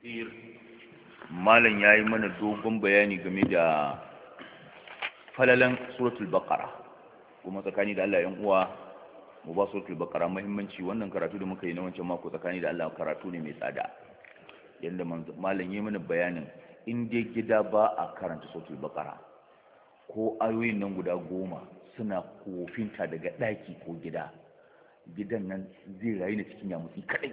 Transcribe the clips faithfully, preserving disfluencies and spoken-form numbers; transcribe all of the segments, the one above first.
malam ya yi mana dogon bayani game da falalan suratul baqara kuma tsakani da Allah yan uwa mu ba suratul baqara muhimmanci. Wannan karatu da muka yi na wancan mako tsakani da Allah karatu ne mai tsada, yanda malam ya yi mana bayanin in dai gida ba a karanta suratul baqara ko ayoyin nan guda goma suna kofinta daga daki ko gida, gidan nan zai rayu ne cikin yamutsi kadai.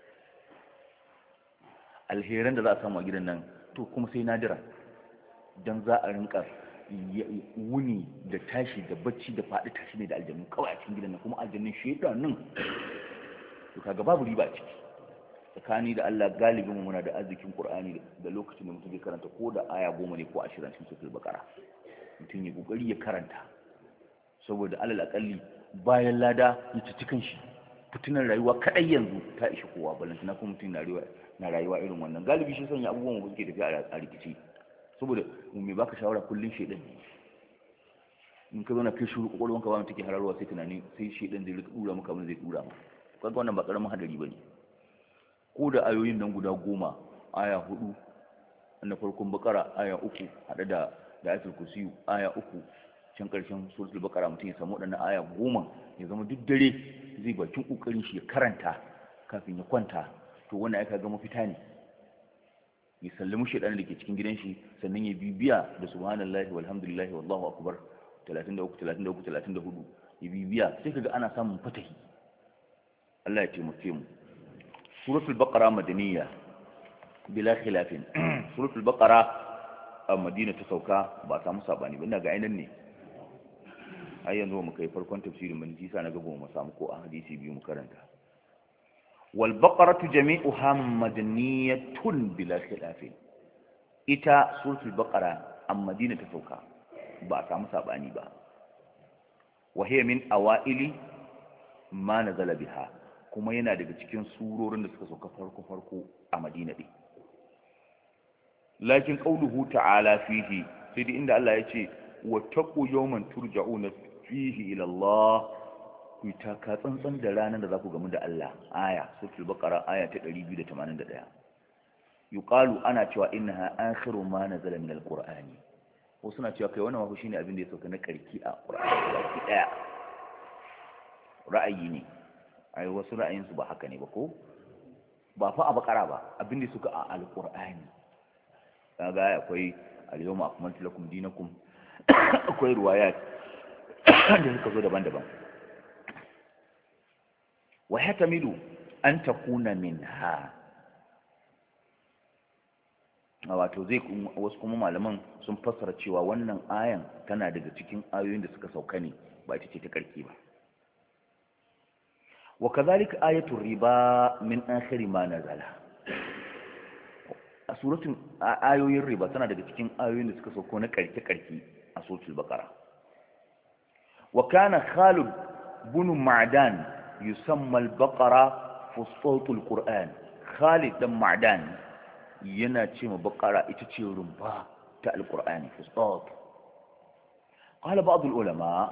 Alheran da za a samu a gidan nan to kuma sai nadira, don za a rinka wuni da tashi da bacci da faɗi tashi ne da aljannu kawai a cikin gidan nan, kuma aljannun shaidanin to kaga babu riba a ciki. Tsakani da Allah galibin mu muna da arzikin Qur'ani da lokacin da mutum zai karanta ko da aya goma ne ko ashirin cikin suratul baqara mutum ya kokari ya karanta, saboda alal akalli bayan lada ya ci cikin shi. Fitinan rayuwa kadai yanzu ta ishi kowa, balantana kuma mutum na rayuwa na rayuwa irin wannan. Galibi shi sanya abubuwan mu suke tafiya a rikici, saboda mu mai baka shawara kullun shedan in ka zauna kai shuru kokolwan ka ba mutum ke hararwa sai tunani sai shedan zai rika dura maka, mun zai dura maka. Kaga wannan ba karamin hadari bane. Ko da ayoyin nan guda goma, aya hudu na farkon bakara, aya uku hada da da ayatul kursi aya uku can karshen suratul baqara, mutum ya samu wadannan aya goma ya zama duk dare zai bakin kokarin shi ya karanta kafin ya kwanta, to wannan aka ga mafita ne. Ya sallamu shedan da ke cikin gidan shi, sannan ya bibiya da subhanallahi walhamdulillahi wallahu akbar talatin da uku talatin da uku talatin da hudu, ya bibiya sai kaga ana samun fatahi. Allah ya taimake mu. Suratul baqara madaniyya bila khilafin. Suratul baqara a Madina ta sauka, ba a samu sabani ba. Ina ga ainihin ne har yanzu mu kai farkon tafsirin mun ji sa na gaba mu samu ko a hadisi biyu mu karanta. Wal baqaratu jami'uha madaniyatun bila khilafin. Ita suratul baqara a Madina ta sauka, ba a samu sabani ba. Wa hiya min awaili ma nazala biha, kuma yana daga cikin surorin da suka sauka farko farko a Madina din. Lakin qauluhu ta'ala fihi, sai dai inda Allah ya ce wa taqu yawman turja'una fihi ila Allah, ku ta ka tsantsan da ranar da za ku gamu da Allah. Aya suratul baqara aya ta ɗari biyu da tamanin da ɗaya. Yuqalu ana cewa innaha akhiru ma nazala min alqur'ani, ko suna cewa kai wannan wahu shine abin da ya sauka na karki a qur'ani baki daya. Ra'ayi ne, ai wasu ra'ayinsu ba haka ne ba, ko ba fa a baqara ba, abin da suka a alqur'ani. Kaga akwai al-yawma akmaltu lakum dinakum, akwai riwayat da suka zo daban-daban. Wa hatamilu an takuna minha, wato zai wasu kuma malaman sun fassara cewa wannan ayan tana daga cikin ayoyin da suka sauka ne, ba ita ce ta karki ba. Wa kadhalika ayatul riba min akhir ma nazala. A suratun ayoyin riba tana daga cikin ayoyin da suka sauko na karke-karke a suratul baqara. Wa kana Khalid bin Ma'dan yusamma al-baqara fustatul Qur'an. Khalid dan Ma'dan yana ce ma baqara ita ce rumba ta al-Qur'ani, fustat. Qala ba'd al-ulama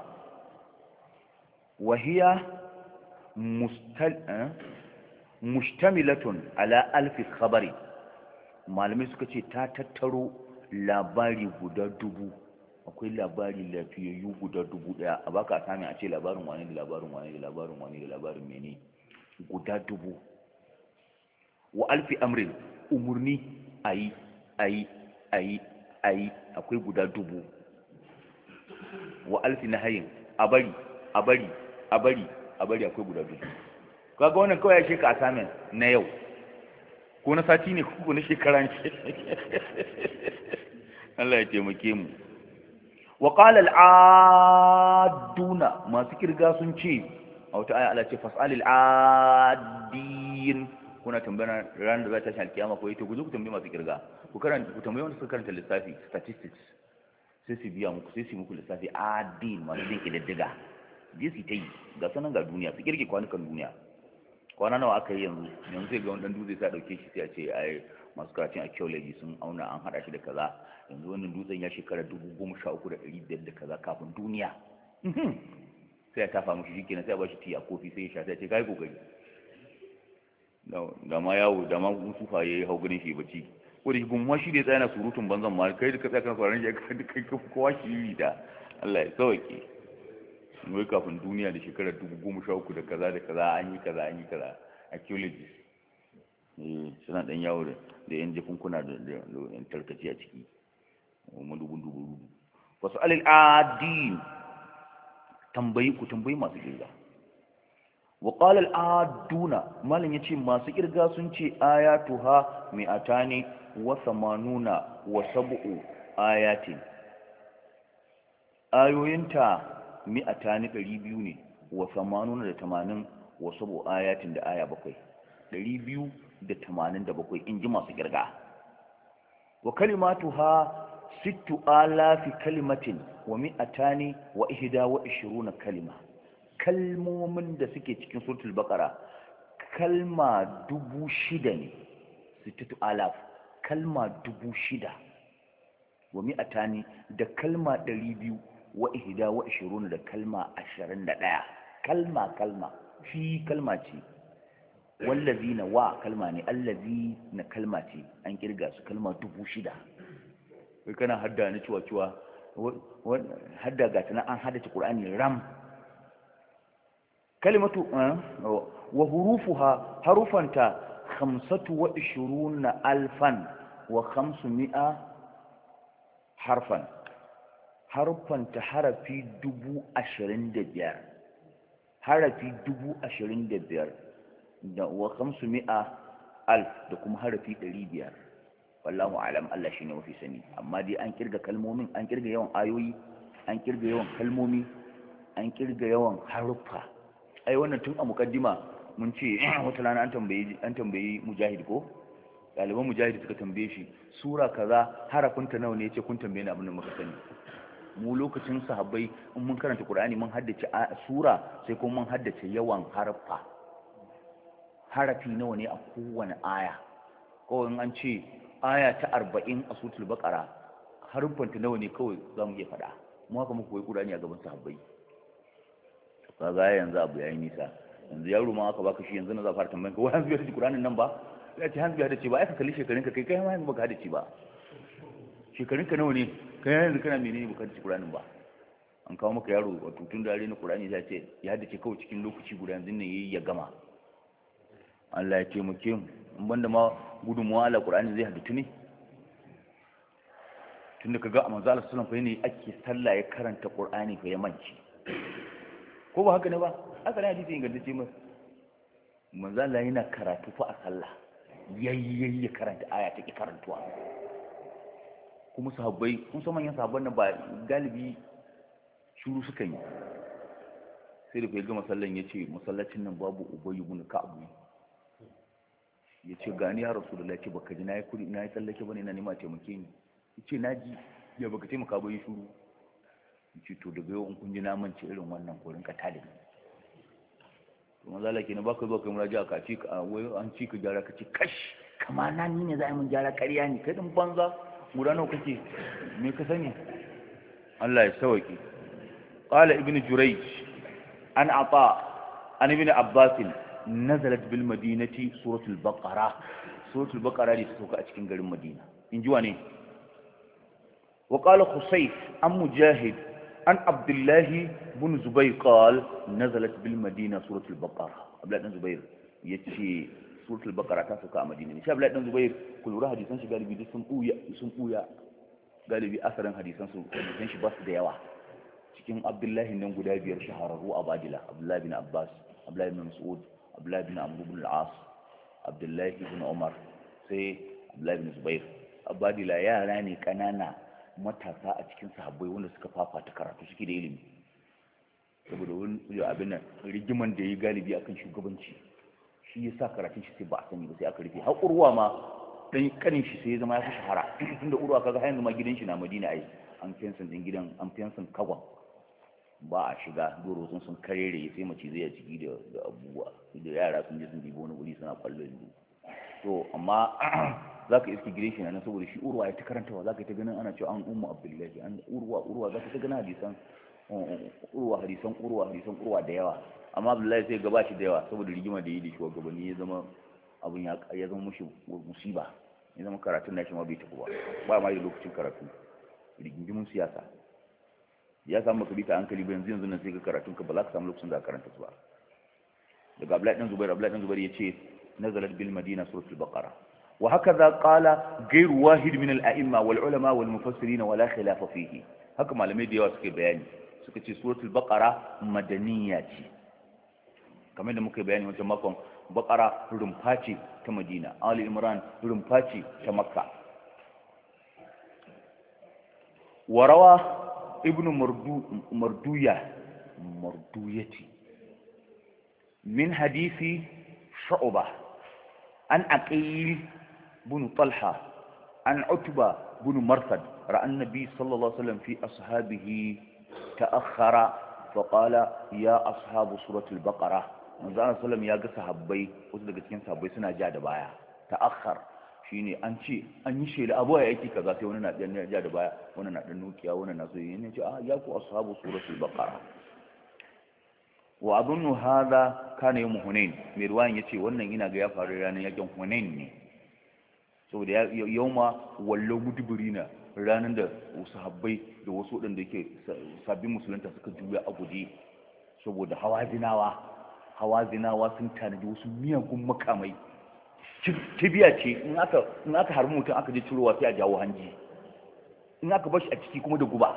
wa hiya mustal mushtamilatun ala alf khabari. Malamai suka ce ta tattaro labari guda dubu. Akwai labari lafiyayyu guda dubu daya, a baka sami a ce labarin wani da labarin wani da labarin wani da labarin mene guda dubu. Wa alfi amrin, umurni ayi ayi ayi ayi akwai guda dubu. Wa alfi nahayin, a bari a bari a bari a bari akwai guda dubu. Kaga wannan kawai ya sheka assignment na yau ko na sati ne ko na shekaran shi. Allah ya taimake mu. Wa qala al-aaduna, masu kirga sun ce a wata aya Allah ce fas'alil aadin, kuna tambaya ran da za ta tashi alkiyama ko ita ku zo ku tambaye masu kirga, ku karanta ku tambaye wanda suka karanta lissafi statistics, sai su biya muku, sai su muku lissafi adin, masu din kididdiga. Je su ta yi ga sanan ga duniya, su kirge kwanukan duniya. Kwana nawa aka yi yanzu yanzu sai ga wani dan dutse sai dauke shi sai a ce ai masu karatun archaeology sun auna an hada shi da kaza, yanzu wannan dutsen ya shekara dubu goma sha uku da ɗari biyar da kaza kafin duniya. Sai ya tafa mushi shikenan sai ya bashi tiya kofi sai ya sha sai ya ce kai kokari. da ma yawo da ma sufa yayi hau ganin shi bacci ko da gumma shi da tsaya na surutun banzan ma kai da ka tsaya kan faran shi kai ka kowa shi yi da Allah ya sauke wai kafin duniya da shekarar dubu goma sha uku da kaza da kaza an yi kaza an yi kaza archaeologists eh suna dan yawo da da yan jakunkuna da da yan tarkaci a ciki madugun dubu wasu alil adin tambayi ku tambayi masu girga wa qala al aduna malin yace masu kirga sun ce ayatuha mi'atani wa samanuna wa sab'u ayatin ayoyinta mi'atani ɗari biyu ne wa samanuna da tamanin wa sab'u ayatin da aya bakwai ɗari biyu da tamanin da bakwai in ji masu kirga wa kalimatuha sittu alafi kalimatin wa mi'atani wa ihda wa ishiruna kalima kalmomin da suke cikin suratul baqara kalma dubu shida ne sittu alaf kalma dubu shida wa mi'atani da kalma ɗari biyu wa ihda wa ishiruna da kalma ashirin da ɗaya kalma kalma fi kalma ce wallazina wa kalma ne allazi na kalma ce an kirga su kalma dubu shida kai kana hadda ni cewa cewa hadda ga tana an haddace qur'ani ram kalimatu wa hurufuha harufanta khamsatu wa ishiruna alfan wa khamsumi'a harfan harufanta harafi dubu ashirin da biyar harafi dubu ashirin da biyar da wa kamsu mi'a alf da kuma harafi ɗari biyar wallahu alam Allah shine mafi sani amma dai an kirga kalmomin an kirga yawan ayoyi an kirga yawan kalmomi an kirga yawan haruffa ai wannan tun a mukaddima mun ce wata rana an tambayi an tambayi mujahid ko ɗaliban mujahid suka tambaye shi sura kaza harafinta nawa ne yace kun tambaye ni abin da muka sani mu lokacin sahabbai in mun karanta qur'ani mun haddace sura sai kuma mun haddace yawan harfa harafi nawa ne a kowane aya kawai an ce aya ta arba'in a suratul baqara harfanta nawa ne kawai zamu iya faɗa mu haka muka koyi qur'ani a gaban sahabbai kaga yanzu abu yayi nisa yanzu yaro ma aka baka shi yanzu na za fara tambayan ka wai hanzu ya haddace qur'anin nan ba sai ce hanzu ya haddace ba ai ka kalli shekarun ka kai kai ma yanzu baka haddace ba shekarun ka nawa ne kai yanzu kana menene baka haddace qur'anin ba an kawo maka yaro wato tun da na qur'ani ya ce ya haddace kawai cikin lokaci guda yanzu ne yayi ya gama Allah ya taimake mu in banda ma gudunmuwa Allah qur'ani zai haddace ne tunda kaga a manzo Allah sallallahu alaihi wasallam fa ne ake sallah ya karanta qur'ani fa ya manci ko ba haka ne ba haka ne hadisi ingantacce mai manzo Allah yana karatu fa a sallah yayyayi ya karanta aya take karantuwa kuma sahabbai kun san manyan sahabban nan ba galibi shuru suka yi sai da kai ga masallan yace masallacin nan babu ubayy ibn ka'ab yace gani ya rasulullahi ce baka ji nayi kuri nayi tsallake bane na nima taimake ni yace naji ya baka taimaka ba yi shuru yace to daga yau in kun ji na mance irin wannan korin ka tada ni to manzo Allah kenan baka zo kai muraja ka ci ka wai an ci ka gyara ka ci kash kama na ni ne za mun gyara ƙarya ne kai din banza guda nawa kake me ka sani Allah ya sauke qala ibnu jurayj an ata an ibn abbas nazalat bil madinati suratul baqara suratul baqara ne ta sauka a cikin garin madina inji wane wa qala khusayf an mujahid an abdullah ibn zubayr qala nazalat bil madina suratul baqara abdullah ibn zubayr yace suratul baqara ta sauka a madina ne shi abdullah ibn zubayr ku lura hadisan shi galibi duk sun buya sun buya galibi asarin hadisan su hadisan shi ba su da yawa cikin abdullahi nan guda biyar shahararru a badila abdullahi bin abbas abdullahi bin mas'ud abdullahi bin amr bin al-as abdullahi bin umar sai abdullahi bin zubair abadila yara ne kanana matasa a cikin sahabbai wanda suka fafata karatu suke da ilimi saboda wani abin nan rigiman da yi galibi akan shugabanci shi yasa karatun shi sai ba a sani ba sai aka rufe har urwa ma dan kanin shi sai ya zama ya fi shahara tunda urwa kaga har yanzu ma gidan shi na Madina ai an fensan din gidan an fensan kagwan ba a shiga doro sun sun karere sai mace zai ciki da da abubuwa da yara sun je sun dibo wani wuri suna kwallo yanzu to amma zaka iski gidan shi nan saboda shi urwa ya ta karantawa zaka ta ganin ana cewa an ummu abdullahi an urwa urwa zaka ta ganin hadisan urwa hadisan urwa hadisan urwa da yawa amma abdullahi sai gaba shi da yawa saboda rigima da yi da shugabanni ya zama abun ya ya zama mushi musiba, ya zama karatun nashi ma bai tafi ba ba ma da lokacin karatu, rigingimin siyasa ya samu baka bita hankali ba yanzu yanzu nan sai ka karatun ka ba za ka samu lokacin da ka karanta su ba. daga Abdullahi dan Zubair Abdullahi dan Zubair yace nazalat bil Madina suratul Baqara wa hakaza qala ghayr wahid min al a'imma wal ulama wal mufassirin wa la khilaf fihi. haka malamai da yawa suke bayani suka ce suratul Baqara madaniya ce, kamar da muka bayani wancan makon. Baqara rumfa ce ta Madina, Ali Imran rumfa ce ta Makka. warawa ابن مردو مردوية مردويتي من حديث شعبة عن عقيل بن طلحة عن عتبة بن مرثد رأى النبي صلى الله عليه وسلم في أصحابه تأخر فقال يا أصحاب سورة البقرة. من صلى الله عليه وسلم يا صحابي وصدق كين صحابي سنة جاد بايا تأخر shine an ce an yi shela abuwa ya aiki kaza sai wani na dan ja da baya wani na dan nukiya wani na so yin ce ah ya ku ashabu suratul baqara. wa adunnu hadha kana yawm hunain, mai ruwan yace wannan ina ga ya faru ranar yakin hunain ne, saboda yawma wallo mudbirina, ranar da sahabbai da wasu wadanda yake sabbin musulunta suka juya a guje saboda hawazinawa hawazinawa sun tanadi wasu miyagun makamai. kibiya ce in aka in aka harbi mutum aka je cirowa sai a jawo hanji, in aka bashi a ciki kuma da guba,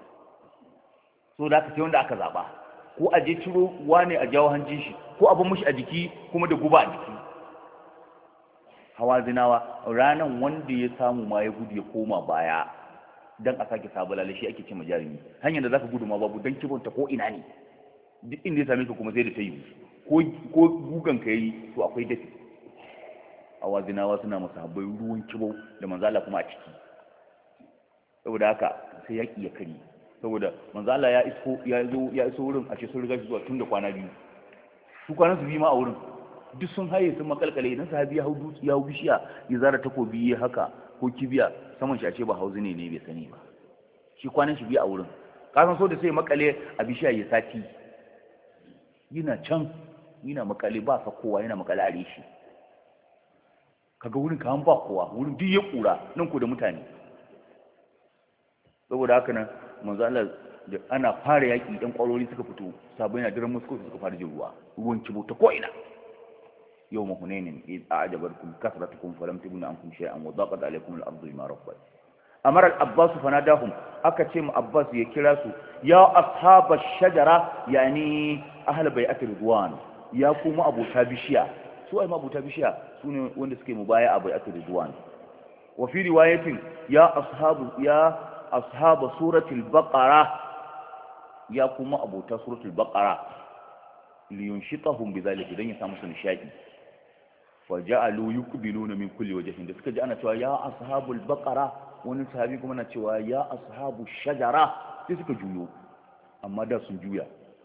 so da aka sai wanda aka zaba, ko a je ciro wane a jawo hanjin shi, ko a bar mishi a jiki kuma da guba a jiki. hawazinawa ranan wanda ya samu ma ya gudu ya koma baya dan a sake sabulale shi ake ce majarimi. hanyar da zaka gudu ma babu dan kibonta ko ina ne, duk inda ya same ka kuma sai da tayi ko ko gugan ka yi to akwai dafi. awazinawa suna masahabbai ruwan kibau da manzala kuma a ciki, saboda haka sai yaki ya kari, saboda manzala ya iso ya zo ya iso wurin a ce sun riga shi zuwa tun da kwana biyu, su kwana su bi ma a wurin duk sun haye sun makalkale. idan sahabi ya hau dutse ya hau bishiya ya zara takobi ya haka ko kibiya saman shi a ce ba hauzi ne ne bai sani ba, shi kwanan shi biyu a wurin. kasan so da sai makale a bishiya ya sati yana can yana makale ba sa kowa yana makale a reshi, kaga wurin kaman ba kowa, wurin duk ya kura nan ko da mutane. saboda haka nan manzo Allah da ana fara yaki dan kwarori suka fito, sabai na diran musu suka fara jin ruwa ruwan kibo ta ko ina. yawma hunainin id a'jabarkum kasratukum falam tubun ankum shay'an wa daqat alaykum al-ardu bima rahabat. amara al-abbas fanadahum, aka ce mu abbas ya kira su ya ashabash shajara, yani ahlul bai'at ridwan, ya kuma abota bishiya. su ai mabuta bishiya su ne wanda suke mubaya a bai'atul ridwan. wa fi riwayatin ya ashabu ya ashab suratul baqara, ya kuma abota suratul baqara li yunshitahum bidhalika, dan ya samu su nishadi. fa ja'alu yuqbiluna min kulli wajhin, da suka ji ana cewa ya ashabul baqara, wani sahabi kuma na cewa ya ashabu shajara, sai suka juyo, amma da sun juya.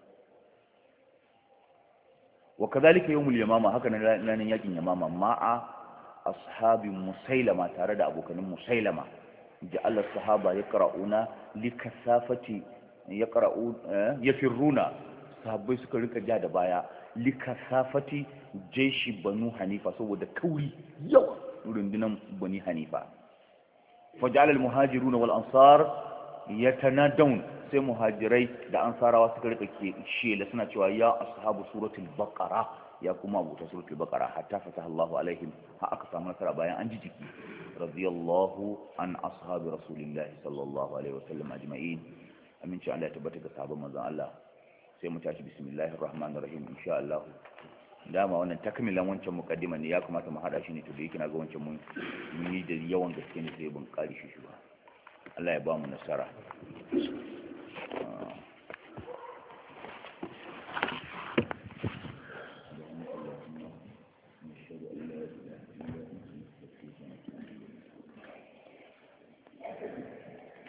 وكذلك يوم اليمامة هكذا لن يجي يمامة مع أصحاب مسيلمة تارد أبو كان مسيلمة جعل الصحابة يقرؤون لكثافة يقرؤون يفرون صحابي سكرك جاد بايا لكثافة جيش بنو حنيفة سوى دكوري يو رندنا بني حنيفة. فجعل المهاجرون والأنصار يتنادون، sai muhajirai da ansarawa suka rika ke shela suna cewa ya ashabu suratul baqara, ya kuma abuta suratul baqara, hatta fataha Allahu alaihim, ha aka samu nasara bayan an ji jiki. radiyallahu an ashabi rasulillahi sallallahu alaihi wasallam ajma'in. aminci Allah ya tabbata ga sahabban manzon Allah. sai mu tashi bismillahir rahmanir rahim insha Allah. dama wannan takmilan wancan mukaddima ne, ya kamata mu hada shi ne to da yake na ga wancan mun yi da yawan gaske ne sai ban kare shi shi ba. Allah ya ba mu nasara. Uh,